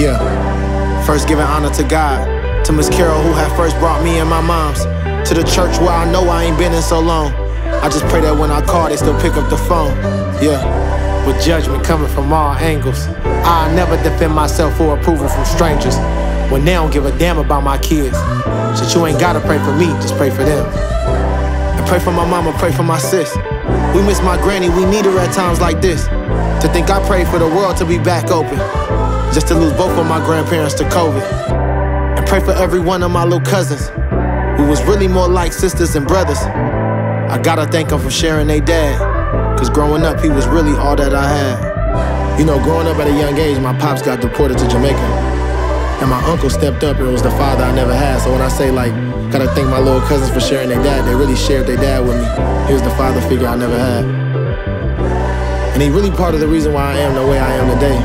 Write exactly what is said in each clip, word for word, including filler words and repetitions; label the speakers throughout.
Speaker 1: Yeah. First giving honor to God, to Miss Carol who had first brought me and my moms, to the church where I know I ain't been in so long. I just pray that when I call, they still pick up the phone. Yeah. With judgment coming from all angles, I never defend myself for approval from strangers when they don't give a damn about my kids. So you ain't gotta pray for me, just pray for them. And pray for my mama, pray for my sis. We miss my granny, we need her at times like this. To think I prayed for the world to be back open, just to lose both of my grandparents to COVID. And pray for every one of my little cousins who was really more like sisters and brothers. I gotta thank them for sharing their dad, cause growing up he was really all that I had. You know, growing up at a young age, my pops got deported to Jamaica, and my uncle stepped up and was the father I never had. So when I say like, gotta thank my little cousins for sharing their dad, they really shared their dad with me. He was the father figure I never had. And he really part of the reason why I am the way I am today,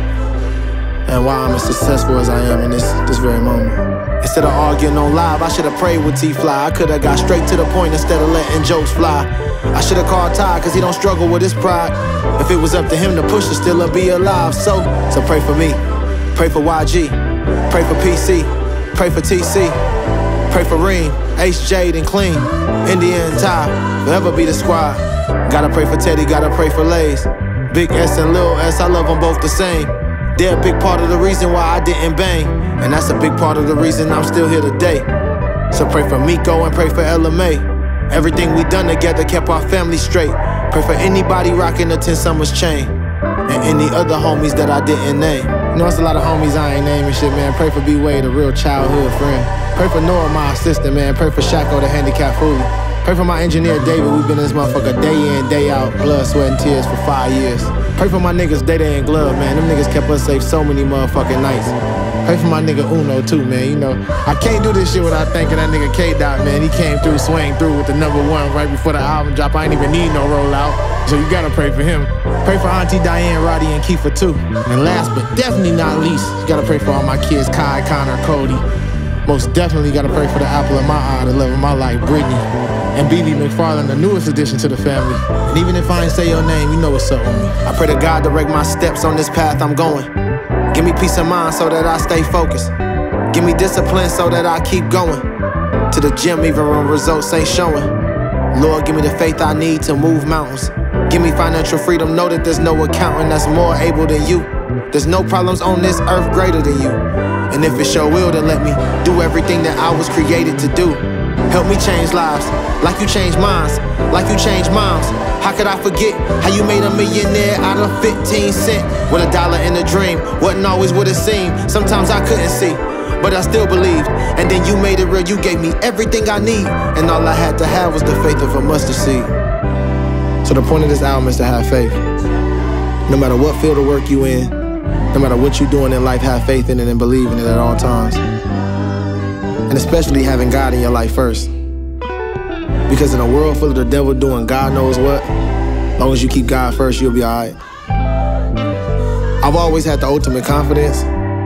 Speaker 1: and why I'm as successful as I am in this, this very moment. Instead of arguing on live, I should've prayed with T-Fly. I could've got straight to the point instead of letting jokes fly. I should've called Ty, cause he don't struggle with his pride. If it was up to him to push it, still be alive. So, so pray for me, pray for Y G, pray for P C, pray for T C, pray for Reem, H, Jade, and Clean, India and Ty, forever be the squad. Gotta pray for Teddy, gotta pray for Lays, Big S and Lil S, I love them both the same. They're a big part of the reason why I didn't bang, and that's a big part of the reason I'm still here today. So pray for Miko and pray for Ella May. Everything we done together kept our family straight. Pray for anybody rocking the ten Summers chain, and any other homies that I didn't name. You know, it's a lot of homies I ain't naming shit, man. Pray for B-Wade, a real childhood friend. Pray for Noah, my assistant, man. Pray for Shacko, the handicapped foodie. Pray for my engineer, David. We've been in this motherfucker day in, day out, blood, sweat, and tears for five years. Pray for my niggas, Day Day and Glove, man. Them niggas kept us safe so many motherfucking nights. Pray for my nigga Uno, too, man. You know, I can't do this shit without thanking that nigga K-Dot, man. He came through, swang through with the number one right before the album drop. I ain't even need no rollout, so you gotta pray for him. Pray for Auntie Diane, Roddy, and Kiefer, too. And last but definitely not least, you gotta pray for all my kids, Kai, Connor, Cody. Most definitely gotta pray for the apple of my eye, the love of my life, Brittany. And B B McFarland, the newest addition to the family. And even if I ain't say your name, you know what's up with me. I pray to God direct my steps on this path I'm going. Give me peace of mind so that I stay focused. Give me discipline so that I keep going. To the gym even when results ain't showing. Lord, give me the faith I need to move mountains. Give me financial freedom, know that there's no accountant that's more able than you. There's no problems on this earth greater than you. And if it's your will, then let me do everything that I was created to do. Help me change lives, like you changed minds, like you changed moms. How could I forget how you made a millionaire out of fifteen cent? With a dollar in a dream, wasn't always what it seemed. Sometimes I couldn't see, but I still believed. And then you made it real, you gave me everything I need. And all I had to have was the faith of a mustard seed. So the point of this album is to have faith. No matter what field of work you in, no matter what you're doing in life, have faith in it and believe in it at all times. And especially having God in your life first. Because in a world full of the devil doing God knows what, as long as you keep God first, you'll be alright. I've always had the ultimate confidence.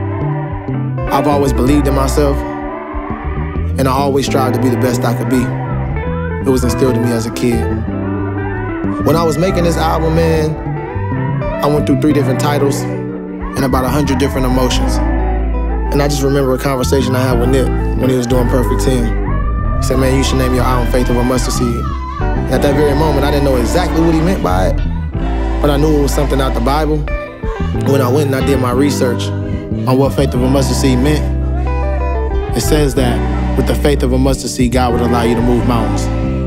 Speaker 1: I've always believed in myself. And I always strived to be the best I could be. It was instilled in me as a kid. When I was making this album, man, I went through three different titles and about a hundred different emotions. And I just remember a conversation I had with Nip when he was doing Perfect ten. He said, man, you should name your album Faith of a Mustard Seed. And at that very moment, I didn't know exactly what he meant by it, but I knew it was something out the Bible. When I went and I did my research on what Faith of a Mustard Seed meant, it says that with the faith of a mustard seed, God would allow you to move mountains.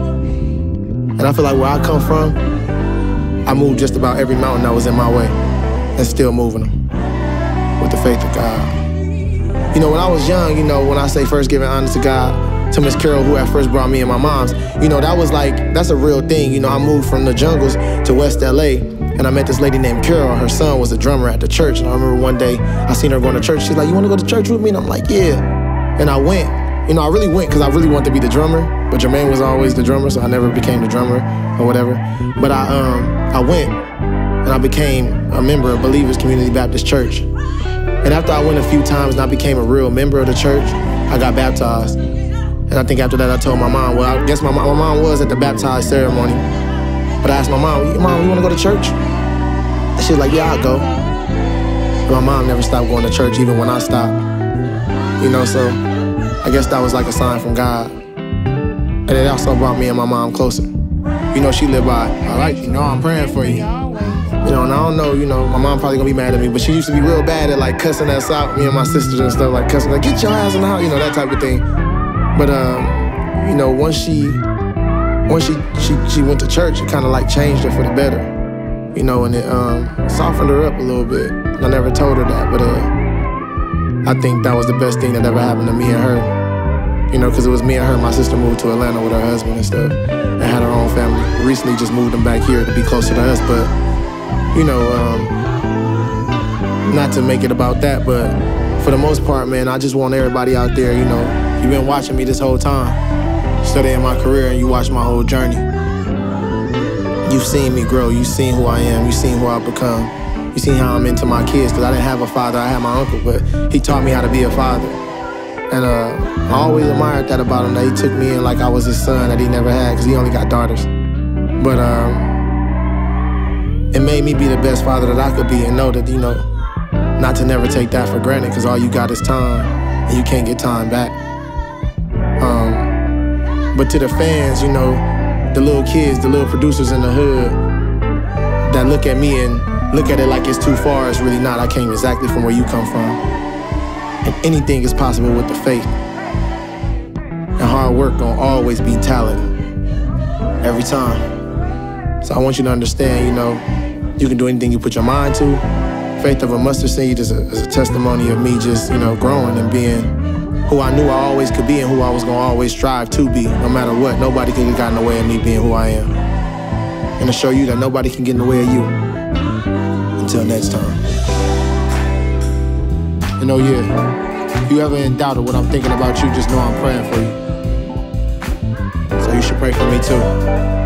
Speaker 1: And I feel like where I come from, I moved just about every mountain that was in my way and still moving them with the faith of God. You know, when I was young, you know, when I say first giving honor to God, to Miss Carol, who at first brought me and my moms, you know, that was like, that's a real thing. You know, I moved from the jungles to West L A, and I met this lady named Carol. Her son was a drummer at the church, and I remember one day, I seen her going to church. She's like, you wanna go to church with me? And I'm like, yeah. And I went. You know, I really went because I really wanted to be the drummer, but Jermaine was always the drummer, so I never became the drummer or whatever. But I, um, I went, and I became a member of Believers Community Baptist Church. And after I went a few times and I became a real member of the church, I got baptized. And I think after that I told my mom, well, I guess my, my mom was at the baptized ceremony. But I asked my mom, Mom, you wanna go to church? And she was like, yeah, I'll go. And my mom never stopped going to church even when I stopped. You know, so I guess that was like a sign from God. And it also brought me and my mom closer. You know, she lived by, all right, you know, I'm praying for you. You know, and I don't know, you know, my mom probably gonna be mad at me, but she used to be real bad at like cussing us out, me and my sisters and stuff, like cussing, like, get your ass in the house, you know, that type of thing. But, um, you know, once she, once she, she, she went to church, it kind of like changed her for the better. You know, and it um, softened her up a little bit. And I never told her that, but uh, I think that was the best thing that ever happened to me and her. You know, because it was me and her. My sister moved to Atlanta with her husband and stuff, and had her own family. Recently just moved them back here to be closer to us, but, you know, um, not to make it about that, but for the most part, man, I just want everybody out there, you know, you've been watching me this whole time, studying my career, and you watched my whole journey. You've seen me grow, you've seen who I am, you've seen who I've become. You've seen how I'm into my kids, because I didn't have a father, I had my uncle, but he taught me how to be a father. And uh, I always admired that about him, that he took me in like I was his son that he never had, because he only got daughters. But um, it made me be the best father that I could be, and know that, you know, not to never take that for granted, because all you got is time, and you can't get time back. Um, but to the fans, you know, the little kids, the little producers in the hood that look at me and look at it like it's too far, it's really not. I came exactly from where you come from. And anything is possible with the faith. And hard work gonna always beat talent. Every time. So I want you to understand, you know, you can do anything you put your mind to. Faith of a mustard seed is a, is a testimony of me just, you know, growing and being who I knew I always could be and who I was gonna always strive to be, no matter what. Nobody could have gotten in the way of me being who I am. And to show you that nobody can get in the way of you. Until next time. And oh yeah, if you ever in doubt of what I'm thinking about you, just know I'm praying for you. So you should pray for me too.